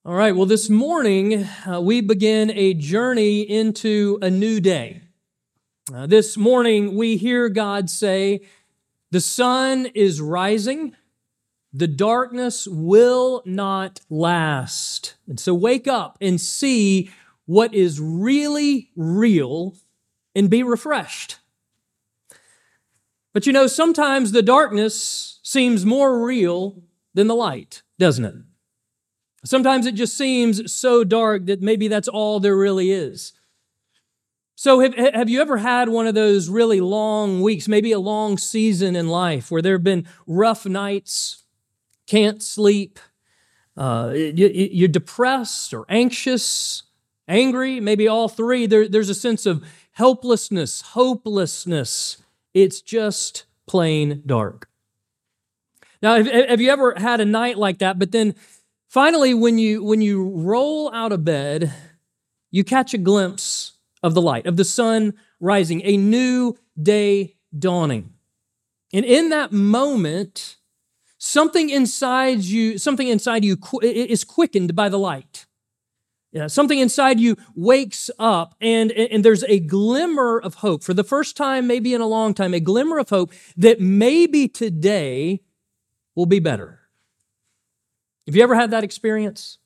All right, well, this morning we begin a journey into a new day. This morning we hear God say, "The sun is rising, the darkness will not last." And so wake up and see what is really real and be refreshed. But you know, sometimes the darkness seems more real than the light, doesn't it? Sometimes it just seems so dark that maybe that's all there really is. So have you ever had one of those really long weeks, maybe a long season in life where there have been rough nights, can't sleep, you're depressed or anxious, angry, maybe all three. There's a sense of helplessness, hopelessness. It's just plain dark. Now, have you ever had a night like that, but then finally, when you roll out of bed, you catch a glimpse of the light, of the sun rising, a new day dawning. And in that moment, something inside you is quickened by the light. Yeah, something inside you wakes up, and there's a glimmer of hope. For the first time, maybe in a long time, a glimmer of hope that maybe today will be better. Have you ever had that experience?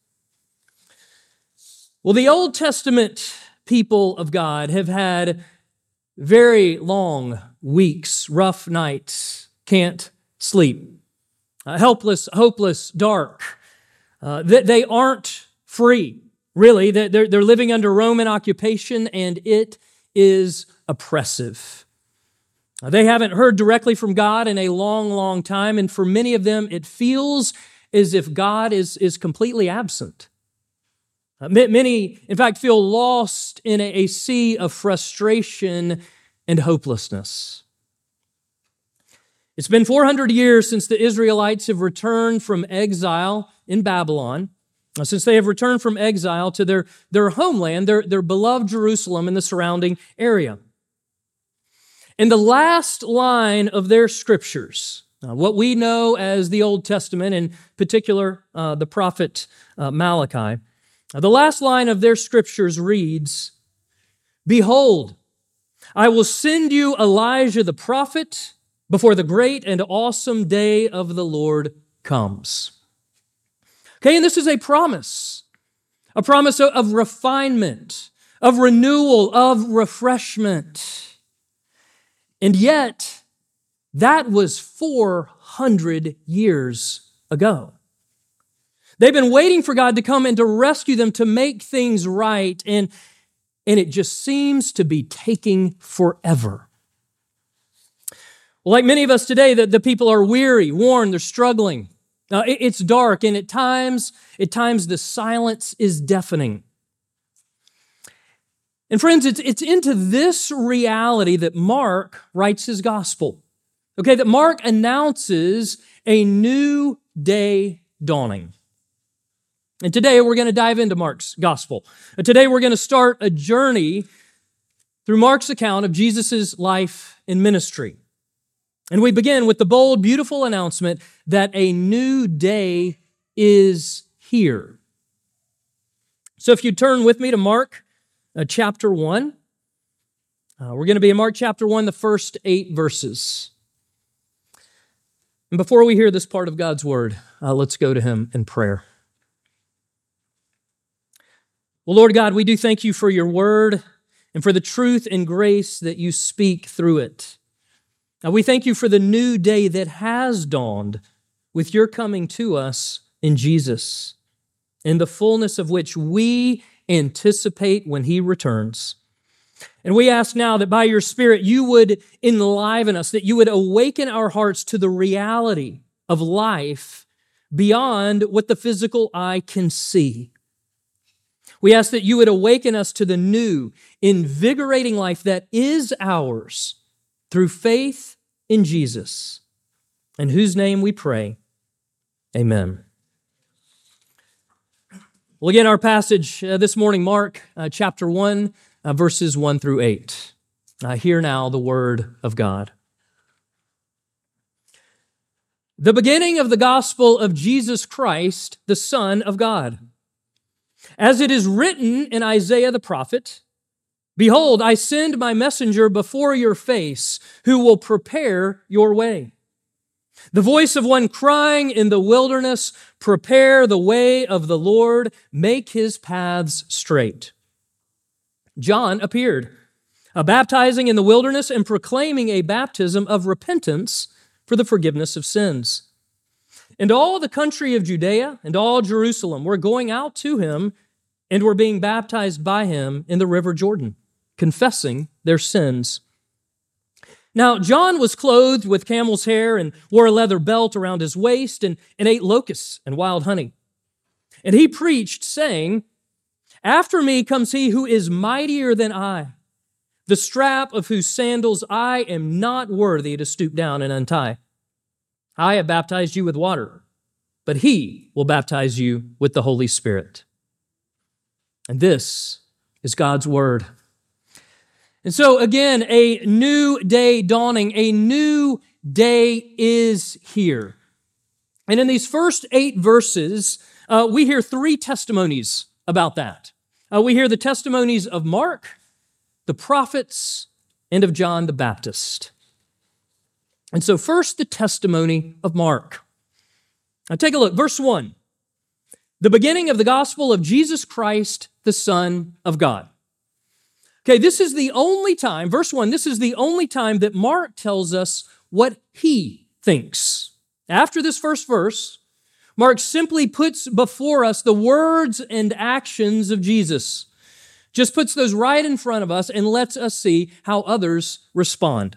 Well, the Old Testament people of God have had very long weeks, rough nights, can't sleep, helpless, hopeless, dark. They aren't free, really. They're living under Roman occupation, and it is oppressive. They haven't heard directly from God in a long, long time, and for many of them, it feels as if God is completely absent. Many, in fact, feel lost in a sea of frustration and hopelessness. It's been 400 years since the Israelites have returned from exile in Babylon, since they have returned from exile to their homeland, their beloved Jerusalem and the surrounding area. And the last line of their scriptures, what we know as the Old Testament, in particular the prophet Malachi, the last line of their scriptures reads, "Behold, I will send you Elijah the prophet before the great and awesome day of the Lord comes." Okay, and this is a promise of refinement, of renewal, of refreshment. And yet, that was 400 years ago. They've been waiting for God to come and to rescue them, to make things right, and it just seems to be taking forever. Well, like many of us today, the people are weary, worn, they're struggling. It's dark, and at times the silence is deafening. And friends, it's into this reality that Mark writes his gospel. Okay, that Mark announces a new day dawning. And today we're going to dive into Mark's gospel. And today we're going to start a journey through Mark's account of Jesus' life and ministry. And we begin with the bold, beautiful announcement that a new day is here. So if you turn with me to Mark chapter 1, we're going to be in Mark chapter 1, the first 8 verses. And before we hear this part of God's word, let's go to him in prayer. Well, Lord God, we do thank you for your word and for the truth and grace that you speak through it. Now, we thank you for the new day that has dawned with your coming to us in Jesus, in the fullness of which we anticipate when he returns. And we ask now that by your Spirit you would enliven us, that you would awaken our hearts to the reality of life beyond what the physical eye can see. We ask that you would awaken us to the new, invigorating life that is ours through faith in Jesus, in whose name we pray. Amen. Well, again, our passage this morning, Mark chapter 1, verses 1 through 8. Hear now the word of God. The beginning of the gospel of Jesus Christ, the Son of God. As it is written in Isaiah the prophet, behold, I send my messenger before your face, who will prepare your way. The voice of one crying in the wilderness, prepare the way of the Lord, make his paths straight. John appeared, baptizing in the wilderness and proclaiming a baptism of repentance for the forgiveness of sins. And all the country of Judea and all Jerusalem were going out to him and were being baptized by him in the river Jordan, confessing their sins. Now, John was clothed with camel's hair and wore a leather belt around his waist and ate locusts and wild honey. And he preached, saying, after me comes he who is mightier than I, the strap of whose sandals I am not worthy to stoop down and untie. I have baptized you with water, but he will baptize you with the Holy Spirit. And this is God's word. And so again, a new day dawning, a new day is here. And in these first 8 verses, we hear 3 testimonies about that. We hear the testimonies of Mark, the prophets, and of John the Baptist. And so first, the testimony of Mark. Now take a look, verse 1. The beginning of the gospel of Jesus Christ, the Son of God. Okay, this is the only time, verse 1, this is the only time that Mark tells us what he thinks. After this first verse, Mark simply puts before us the words and actions of Jesus. Just puts those right in front of us and lets us see how others respond.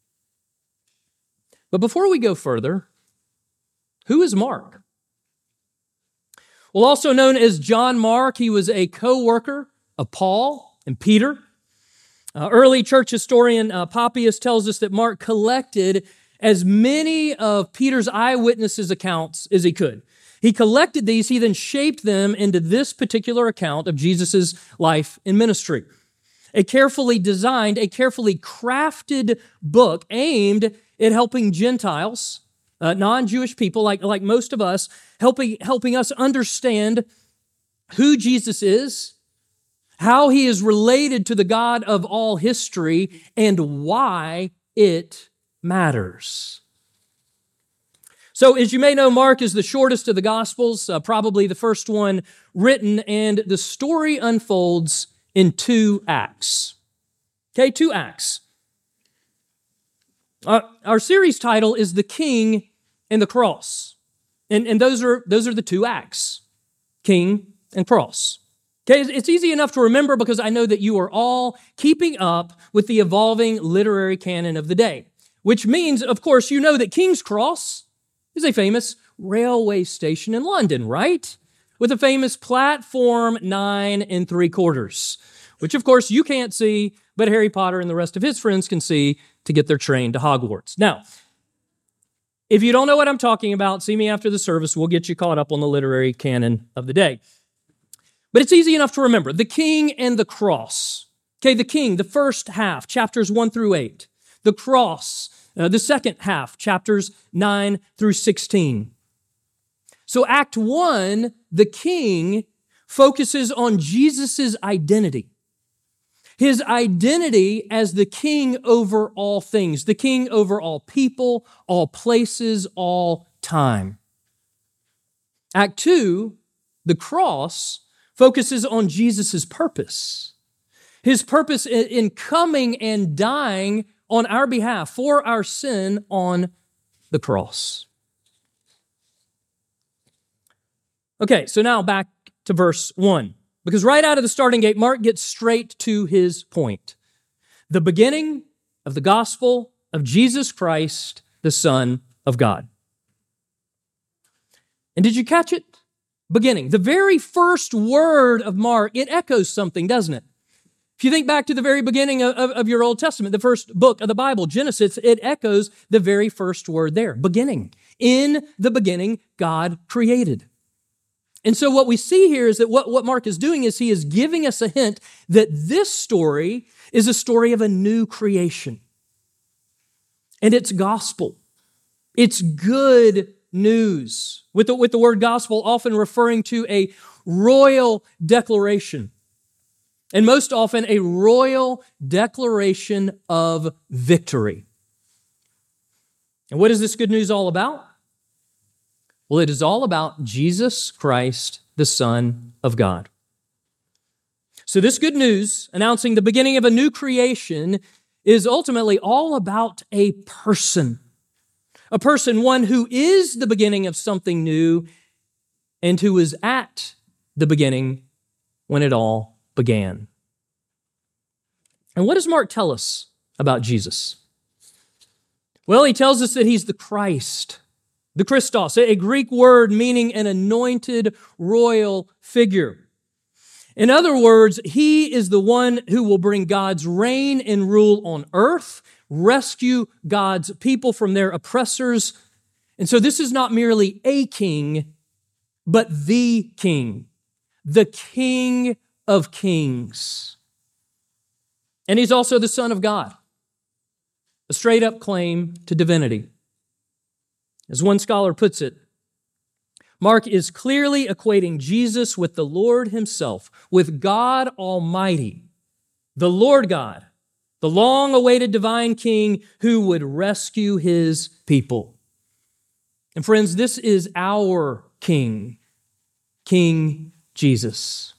But before we go further, who is Mark? Well, also known as John Mark, he was a co-worker of Paul and Peter. Early church historian Papias tells us that Mark collected as many of Peter's eyewitnesses' accounts as he could. He collected these, he then shaped them into this particular account of Jesus' life and ministry. A carefully designed, a carefully crafted book aimed at helping Gentiles, non-Jewish people like most of us, helping us understand who Jesus is, how he is related to the God of all history, and why it matters. So, as you may know, Mark is the shortest of the Gospels, probably the first one written, and the story unfolds in 2 acts. Okay, 2 acts. Our series title is The King and the Cross, and those are the 2 acts, King and Cross. Okay, it's easy enough to remember because I know that you are all keeping up with the evolving literary canon of the day, which means, of course, you know that King's Cross is a famous railway station in London, right? With a famous platform 9 3/4, which, of course, you can't see, but Harry Potter and the rest of his friends can see to get their train to Hogwarts. Now, if you don't know what I'm talking about, see me after the service. We'll get you caught up on the literary canon of the day. But it's easy enough to remember. The King and the Cross. Okay, the King, the first half, chapters 1 through 8. The Cross, the second half, chapters 9 through 16. So Act 1, the King, focuses on Jesus' identity. His identity as the King over all things, the King over all people, all places, all time. Act 2, the Cross, focuses on Jesus' purpose. His purpose in coming and dying on our behalf for our sin on the cross. Okay, so now back to verse 1. Because right out of the starting gate, Mark gets straight to his point. The beginning of the gospel of Jesus Christ, the Son of God. And did you catch it? Beginning. The very first word of Mark, it echoes something, doesn't it? If you think back to the very beginning of your Old Testament, the first book of the Bible, Genesis, it echoes the very first word there, beginning. In the beginning, God created. And so what we see here is that what Mark is doing is he is giving us a hint that this story is a story of a new creation. And it's gospel. It's good news. With the word gospel often referring to a royal declaration. And most often, a royal declaration of victory. And what is this good news all about? Well, it is all about Jesus Christ, the Son of God. So this good news, announcing the beginning of a new creation, is ultimately all about a person. A person, one who is the beginning of something new and who is at the beginning when it all began. And what does Mark tell us about Jesus? Well, he tells us that he's the Christ, the Christos, a Greek word meaning an anointed royal figure. In other words, he is the one who will bring God's reign and rule on earth, rescue God's people from their oppressors. And so this is not merely a king, but the King of kings. And he's also the Son of God, a straight-up claim to divinity. As one scholar puts it, Mark is clearly equating Jesus with the Lord himself, with God Almighty, the Lord God, the long-awaited divine King who would rescue his people. And friends, this is our King, King Jesus.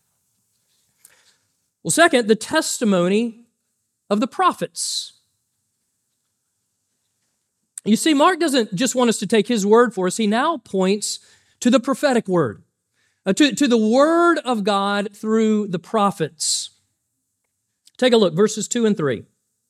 Well, second, the testimony of the prophets. You see, Mark doesn't just want us to take his word for us. He now points to the prophetic word, to the word of God through the prophets. Take a look, verses 2 and 3.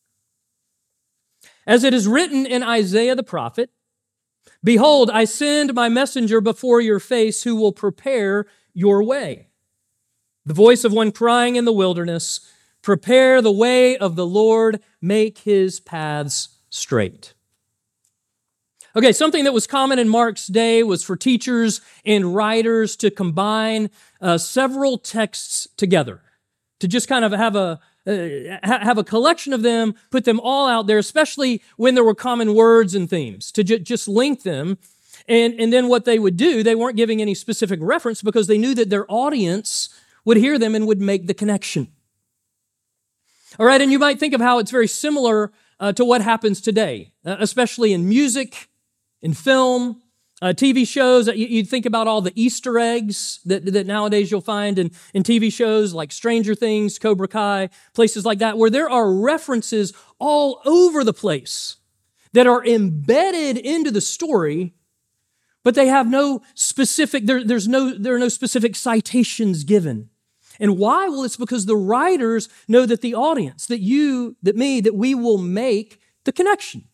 As it is written in Isaiah the prophet, "Behold, I send my messenger before your face who will prepare your way. The voice of one crying in the wilderness, prepare the way of the Lord, make his paths straight." Okay, something that was common in Mark's day was for teachers and writers to combine several texts together, to just kind of have a collection of them, put them all out there, especially when there were common words and themes, to just link them. And then what they would do, they weren't giving any specific reference because they knew that their audience would hear them and would make the connection. All right, and you might think of how it's very similar to what happens today, especially in music, in film, TV shows. You think about all the Easter eggs that nowadays you'll find in TV shows like Stranger Things, Cobra Kai, places like that, where there are references all over the place that are embedded into the story, but they have no specific, there are no specific citations given. And why? Well, it's because the writers know that the audience, that you, that me, that we will make the connection.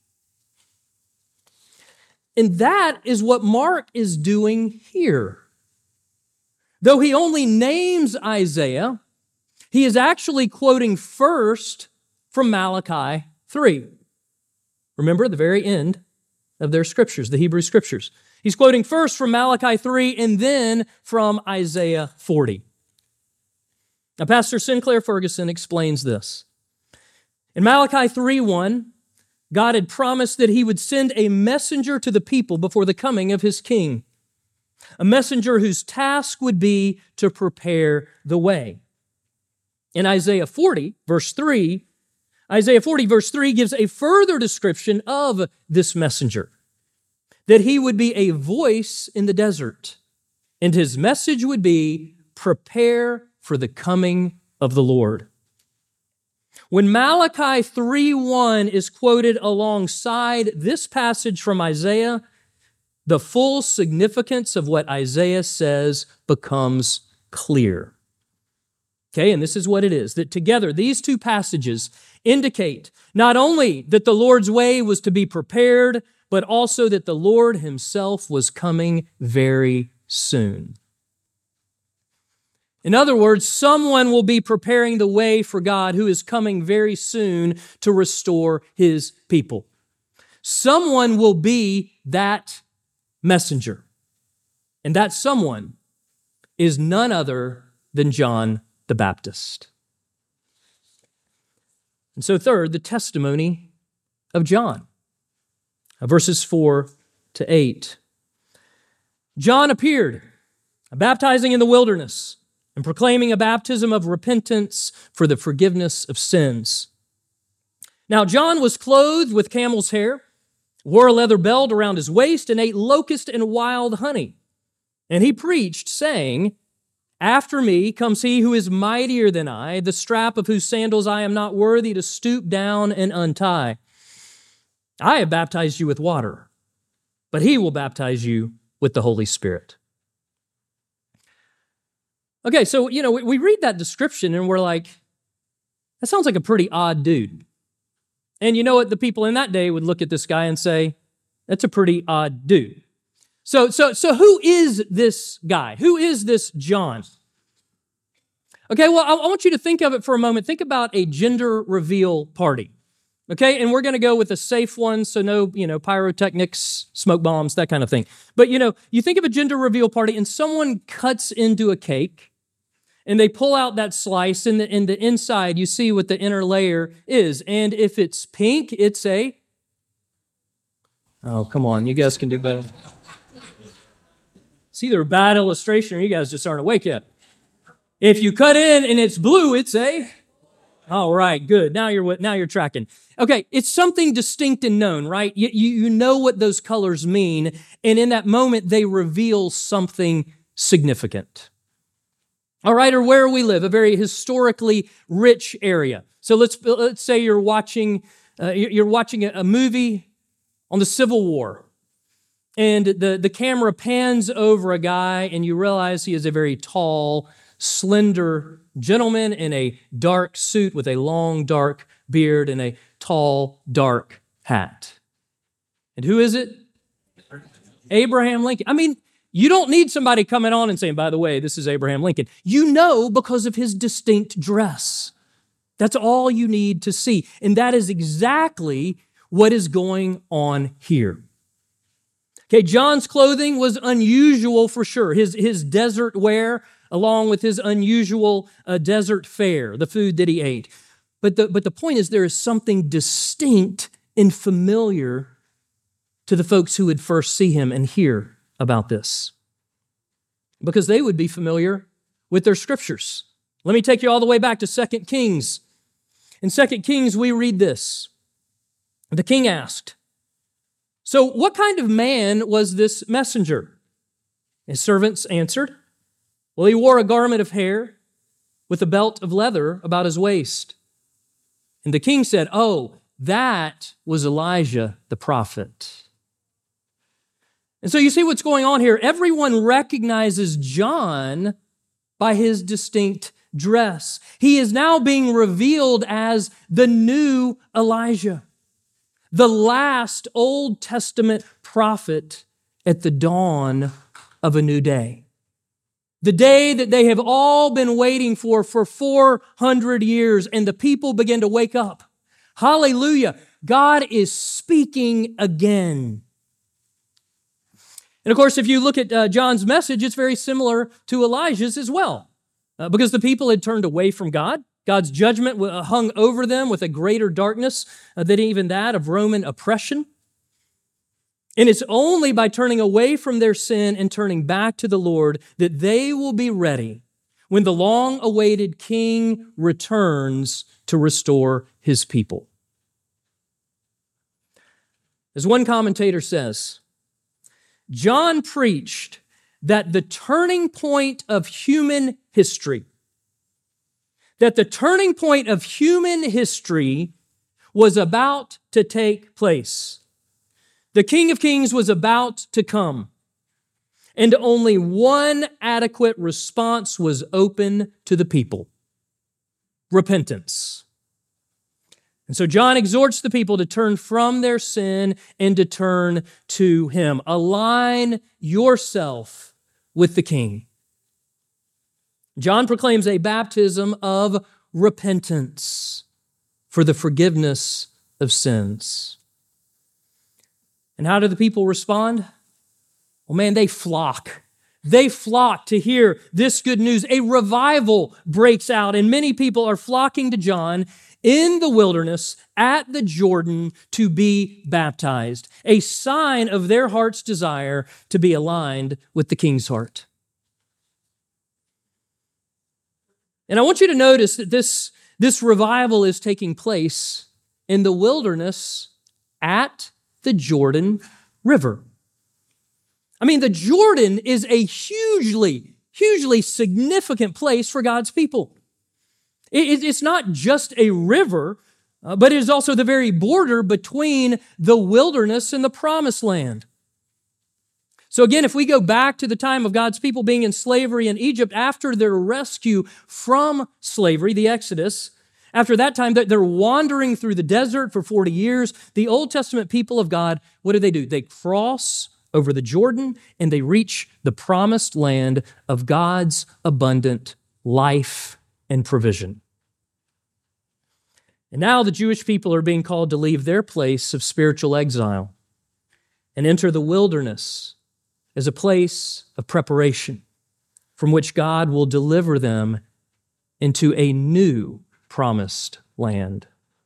And that is what Mark is doing here. Though he only names Isaiah, he is actually quoting first from Malachi 3. Remember, the very end of their scriptures, the Hebrew scriptures. He's quoting first from Malachi 3 and then from Isaiah 40. Now, Pastor Sinclair Ferguson explains this. In Malachi 3:1, God had promised that he would send a messenger to the people before the coming of his king, a messenger whose task would be to prepare the way. In Isaiah 40, verse 3 gives a further description of this messenger, that he would be a voice in the desert, and his message would be, prepare for the coming of the Lord. When Malachi 3:1 is quoted alongside this passage from Isaiah, the full significance of what Isaiah says becomes clear. Okay, and this is what it is, that together these two passages indicate not only that the Lord's way was to be prepared, but also that the Lord himself was coming very soon. In other words, someone will be preparing the way for God who is coming very soon to restore his people. Someone will be that messenger. And that someone is none other than John the Baptist. And so third, the testimony of John. Verses 4 to 8. John appeared baptizing in the wilderness and proclaiming a baptism of repentance for the forgiveness of sins. Now, John was clothed with camel's hair, wore a leather belt around his waist, and ate locust and wild honey. And he preached, saying, "After me comes he who is mightier than I, the strap of whose sandals I am not worthy to stoop down and untie. I have baptized you with water, but he will baptize you with the Holy Spirit." Okay, so, we read that description and we're like, that sounds like a pretty odd dude. And you know what? The people in that day would look at this guy and say, that's a pretty odd dude. So who is this guy? Who is this John? Okay, well, I want you to think of it for a moment. Think about a gender reveal party. Okay, and we're going to go with a safe one, so no, pyrotechnics, smoke bombs, that kind of thing. But, you think of a gender reveal party and someone cuts into a cake and they pull out that slice, and in the inside, you see what the inner layer is. And if it's pink, it's oh, come on, you guys can do better. It's either a bad illustration or you guys just aren't awake yet. If you cut in and it's blue, it's all right, good. Now you're tracking. Okay, it's something distinct and known, right? You know what those colors mean, and in that moment, they reveal something significant. All right, or where we live, a very historically rich area. So let's say you're watching a movie on the Civil War, and the camera pans over a guy, and you realize he is a very tall, slender gentleman in a dark suit with a long, dark beard and a tall, dark hat. And who is it? Abraham Lincoln. I mean, you don't need somebody coming on and saying, by the way, this is Abraham Lincoln. You know because of his distinct dress. That's all you need to see. And that is exactly what is going on here. Okay, John's clothing was unusual for sure. His desert wear, along with his unusual desert fare, the food that he ate. But the point is there is something distinct and familiar to the folks who would first see him and hear about this, because they would be familiar with their scriptures. Let me take you all the way back to 2 Kings. In 2 Kings, we read this. The king asked, "So what kind of man was this messenger?" His servants answered, "Well, he wore a garment of hair with a belt of leather about his waist." And the king said, "Oh, that was Elijah the prophet." And so you see what's going on here. Everyone recognizes John by his distinct dress. He is now being revealed as the new Elijah, the last Old Testament prophet at the dawn of a new day. The day that they have all been waiting for 400 years, and the people begin to wake up. Hallelujah. God is speaking again. And of course, if you look at John's message, it's very similar to Elijah's as well, because the people had turned away from God. God's judgment hung over them with a greater darkness than even that of Roman oppression. And it's only by turning away from their sin and turning back to the Lord that they will be ready when the long-awaited King returns to restore his people. As one commentator says, John preached that the turning point of human history, was about to take place. The King of Kings was about to come, and only one adequate response was open to the people: repentance. And so John exhorts the people to turn from their sin and to turn to him. Align yourself with the King. John proclaims a baptism of repentance for the forgiveness of sins. And how do the people respond? Well, man, they flock. They flock to hear this good news. A revival breaks out, and many people are flocking to John in the wilderness at the Jordan to be baptized, a sign of their heart's desire to be aligned with the King's heart. And I want you to notice that this revival is taking place in the wilderness at the Jordan River. I mean, the Jordan is a hugely significant place for God's people. It's not just a river, but it is also the very border between the wilderness and the promised land. So again, if we go back to the time of God's people being in slavery in Egypt, after their rescue from slavery, the Exodus, after that time, they're wandering through the desert for 40 years. The Old Testament people of God, what do? They cross over the Jordan and they reach the promised land of God's abundant life and provision. And now the Jewish people are being called to leave their place of spiritual exile and enter the wilderness as a place of preparation from which God will deliver them into a new promised land.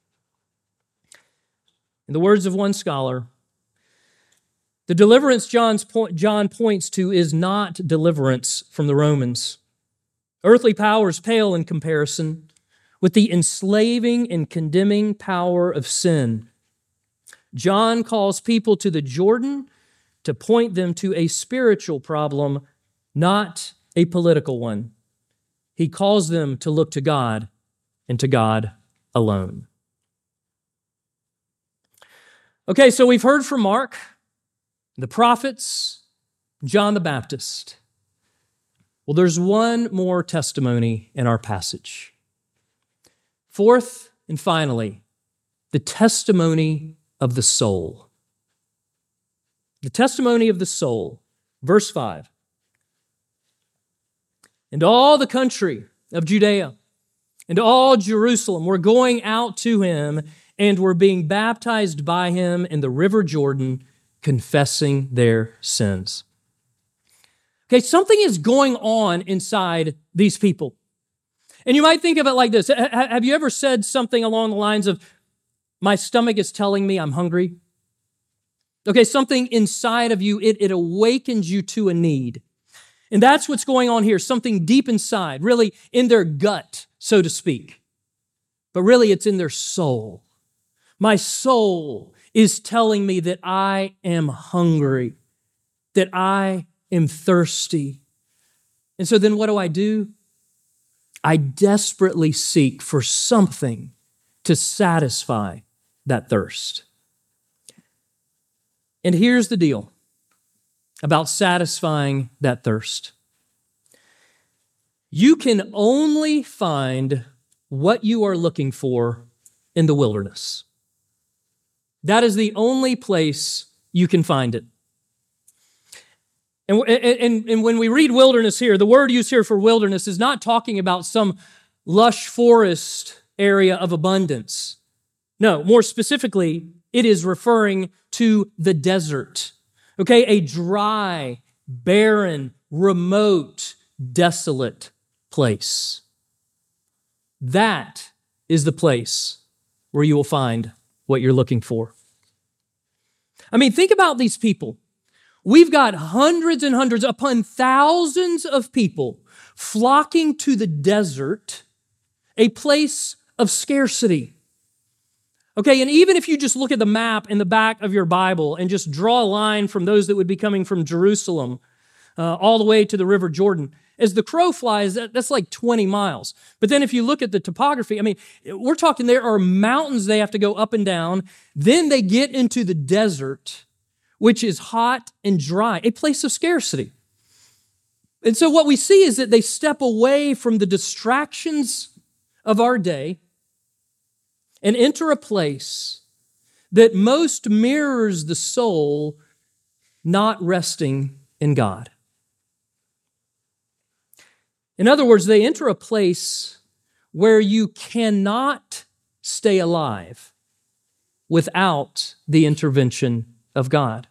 In the words of one scholar, the deliverance John points to is not deliverance from the Romans. Earthly powers pale in comparison with the enslaving and condemning power of sin. John calls people to the Jordan to point them to a spiritual problem, not a political one. He calls them to look to God and to God alone. Okay, so we've heard from Mark, the prophets, John the Baptist. Well, there's one more testimony in our passage. Fourth and finally, the testimony of the soul. The testimony of the soul. Verse 5. And all the country of Judea and all Jerusalem were going out to him and were being baptized by him in the river Jordan, confessing their sins. Okay, something is going on inside these people. And you might think of it like this. Have you ever said something along the lines of, my stomach is telling me I'm hungry? Okay, something inside of you, it awakens you to a need. And that's what's going on here, something deep inside, really in their gut, so to speak. But really it's in their soul. My soul is telling me that I am hungry, that I am thirsty. And so then what do? I desperately seek for something to satisfy that thirst. And here's the deal about satisfying that thirst. You can only find what you are looking for in the wilderness. That is the only place you can find it. And when we read wilderness here, the word used here for wilderness is not talking about some lush forest area of abundance. No, more specifically, it is referring to the desert. Okay, a dry, barren, remote, desolate place. That is the place where you will find what you're looking for. I mean, think about these people. We've got hundreds and hundreds upon thousands of people flocking to the desert, a place of scarcity. Okay, and even if you just look at the map in the back of your Bible and just draw a line from those that would be coming from Jerusalem all the way to the River Jordan, as the crow flies, that's like 20 miles. But then if you look at the topography, I mean, we're talking there are mountains they have to go up and down. Then they get into the desert, which is hot and dry, a place of scarcity. And so what we see is that they step away from the distractions of our day and enter a place that most mirrors the soul not resting in God. In other words, they enter a place where you cannot stay alive without the intervention of God.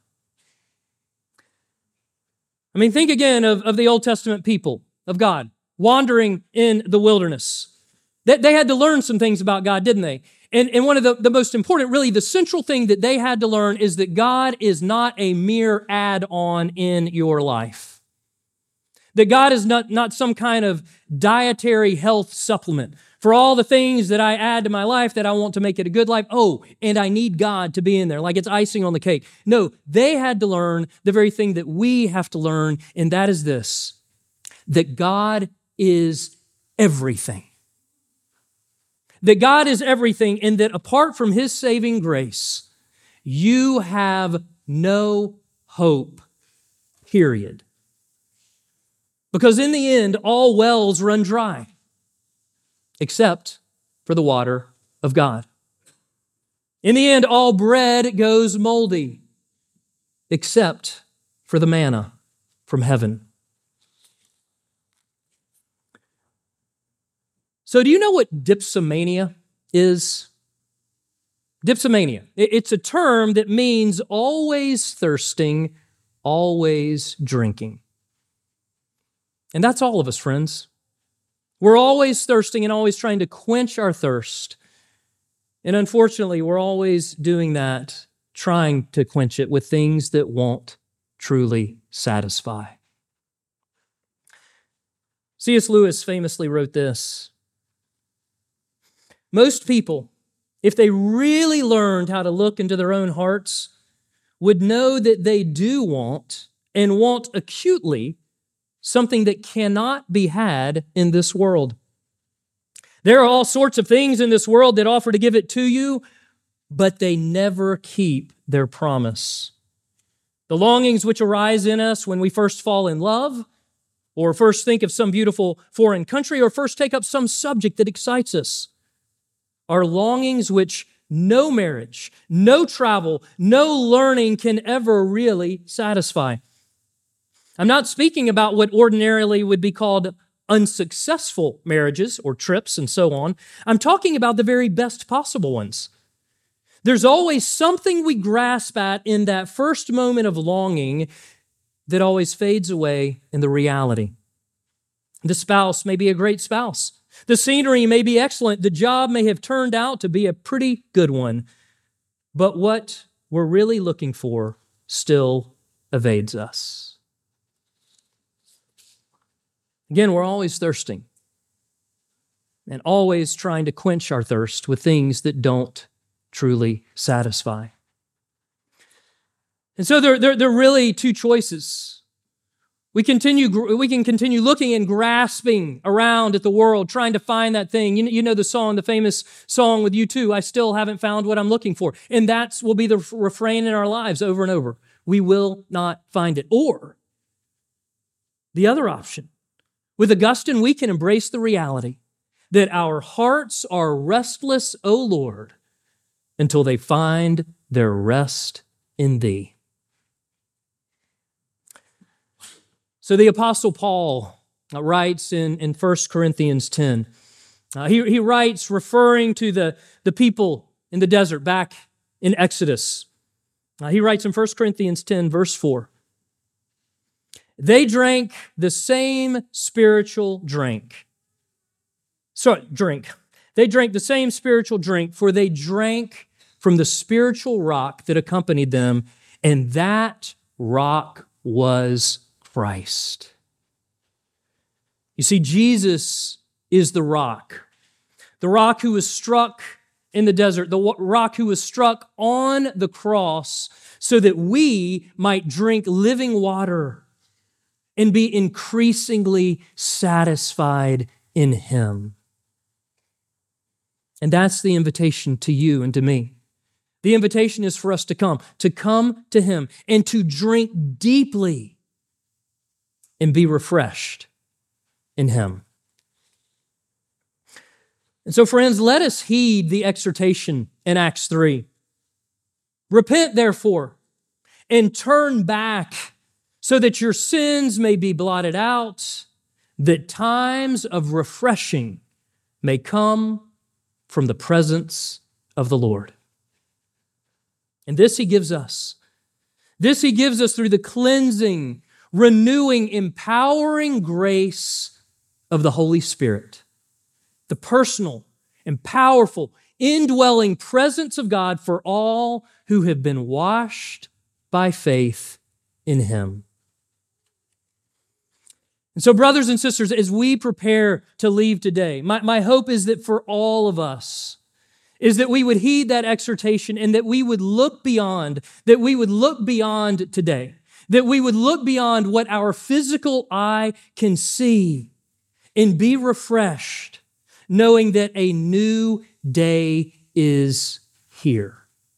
I mean, think again of the Old Testament people of God wandering in the wilderness. They had to learn some things about God, didn't they? And one of the most important, really the central thing that they had to learn is that God is not a mere add-on in your life. That God is not some kind of dietary health supplement for all the things that I add to my life that I want to make it a good life. Oh, and I need God to be in there, like it's icing on the cake. No, they had to learn the very thing that we have to learn, and that is this, that God is everything. That God is everything, and that apart from His saving grace, you have no hope, period. Because in the end, all wells run dry, except for the water of God. In the end, all bread goes moldy, except for the manna from heaven. So do you know what dipsomania is? Dipsomania. It's a term that means always thirsting, always drinking. And that's all of us, friends. We're always thirsting and always trying to quench our thirst. And unfortunately, we're always doing that, trying to quench it with things that won't truly satisfy. C.S. Lewis famously wrote this: most people, if they really learned how to look into their own hearts, would know that they do want, and want acutely, something that cannot be had in this world. There are all sorts of things in this world that offer to give it to you, but they never keep their promise. The longings which arise in us when we first fall in love, or first think of some beautiful foreign country, or first take up some subject that excites us, are longings which no marriage, no travel, no learning can ever really satisfy. I'm not speaking about what ordinarily would be called unsuccessful marriages or trips and so on. I'm talking about the very best possible ones. There's always something we grasp at in that first moment of longing that always fades away in the reality. The spouse may be a great spouse. The scenery may be excellent. The job may have turned out to be a pretty good one. But what we're really looking for still evades us. Again, we're always thirsting and always trying to quench our thirst with things that don't truly satisfy. And so there are really two choices. We can continue looking and grasping around at the world, trying to find that thing. You know the song, the famous song with U2, I still haven't found what I'm looking for. And that will be the refrain in our lives over and over. We will not find it. Or the other option, with Augustine, we can embrace the reality that our hearts are restless, O Lord, until they find their rest in Thee. So the Apostle Paul writes in 1 Corinthians 10. He writes referring to the people in the desert back in Exodus. He writes in 1 Corinthians 10, verse 4, they drank the same spiritual drink. They drank the same spiritual drink, for they drank from the spiritual rock that accompanied them, and that rock was Christ. You see, Jesus is the rock who was struck in the desert, the rock who was struck on the cross so that we might drink living water and be increasingly satisfied in Him. And that's the invitation to you and to me. The invitation is for us to come to Him and to drink deeply and be refreshed in Him. And so, friends, let us heed the exhortation in Acts 3. Repent, therefore, and turn back so that your sins may be blotted out, that times of refreshing may come from the presence of the Lord. And this He gives us. This He gives us through the cleansing, renewing, empowering grace of the Holy Spirit. The personal and powerful, indwelling presence of God for all who have been washed by faith in Him. And so, brothers and sisters, as we prepare to leave today, my hope is that for all of us, is that we would heed that exhortation and that we would look beyond, today, that we would look beyond what our physical eye can see and be refreshed, knowing that a new day is here.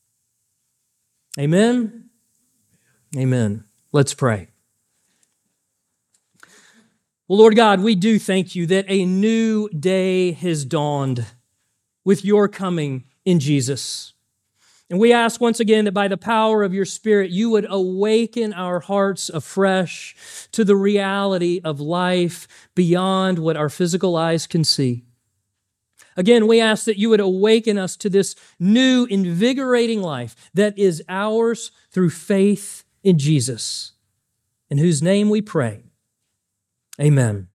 Amen? Amen. Let's pray. Well, Lord God, we do thank you that a new day has dawned with your coming in Jesus. And we ask once again that by the power of your Spirit, you would awaken our hearts afresh to the reality of life beyond what our physical eyes can see. Again, we ask that you would awaken us to this new, invigorating life that is ours through faith in Jesus, in whose name we pray. Amen.